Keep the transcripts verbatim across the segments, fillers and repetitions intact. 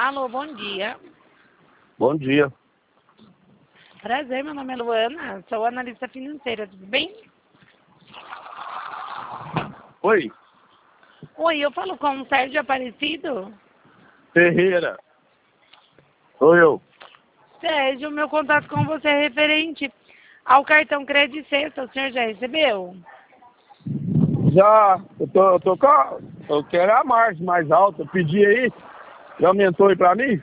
Alô, bom dia. Bom dia. Prazer, meu nome é Luana, sou analista financeira, tudo bem? Oi, Oi, eu falo com o Sérgio Aparecido. Ferreira. Sou eu. Sérgio, meu contato com você é referente ao cartão Crédito Sexta, o senhor já recebeu? Já, eu tô, eu tô com a, eu quero a margem mais alta. Eu pedi aí, já aumentou aí pra mim?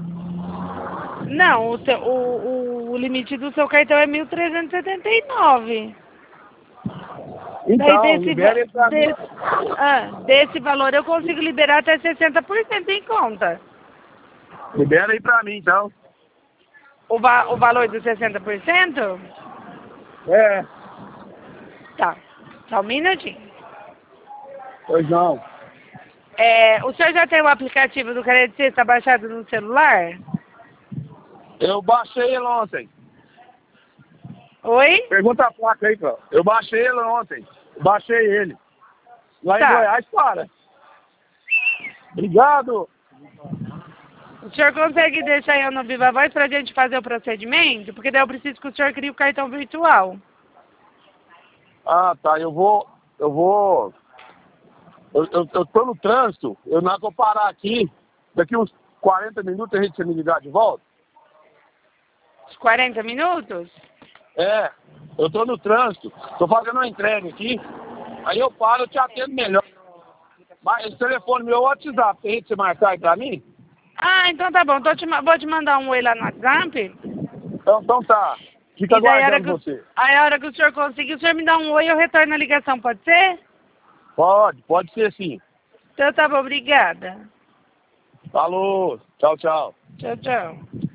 Não, o, seu, o, o, o limite do seu cartão é mil trezentos e setenta e nove. Daí Então, desse, va- libera aí pra mim. desse, ah, desse valor eu consigo liberar até sessenta por cento em conta. Libera aí pra mim, então. O, va o valor dos sessenta por cento? É, Tá, só um minutinho. pois não. É, o senhor já tem o aplicativo do Crédito Sexta baixado no celular? Eu baixei ele ontem. Oi? Pergunta a placa aí, cara. Eu baixei ele ontem. Eu baixei ele. Lá em Tá. Goiás, para. Obrigado. O senhor consegue deixar eu no Viva Voz pra gente fazer o procedimento? Porque daí eu preciso que o senhor crie o cartão virtual. Ah, tá. Eu vou. Eu vou. Eu, eu, eu tô no trânsito. Eu não vou parar aqui. Daqui uns quarenta minutos a gente vai me ligar de volta. Os quarenta minutos? É, eu tô no trânsito, tô fazendo uma entrega aqui, aí eu paro, eu te atendo melhor. Mas esse telefone meu é o WhatsApp, tem que você marcar aí pra mim? Ah, então tá bom. Tô te, ma- vou te mandar um oi lá no WhatsApp. Então, então tá, fica E daí a hora, aguardando que o, você. aí a hora que o senhor conseguir, o senhor me dá um oi e eu retorno a ligação, pode ser? Pode, pode ser sim. Então tá bom, obrigada. Falou, tchau, tchau. Tchau, tchau.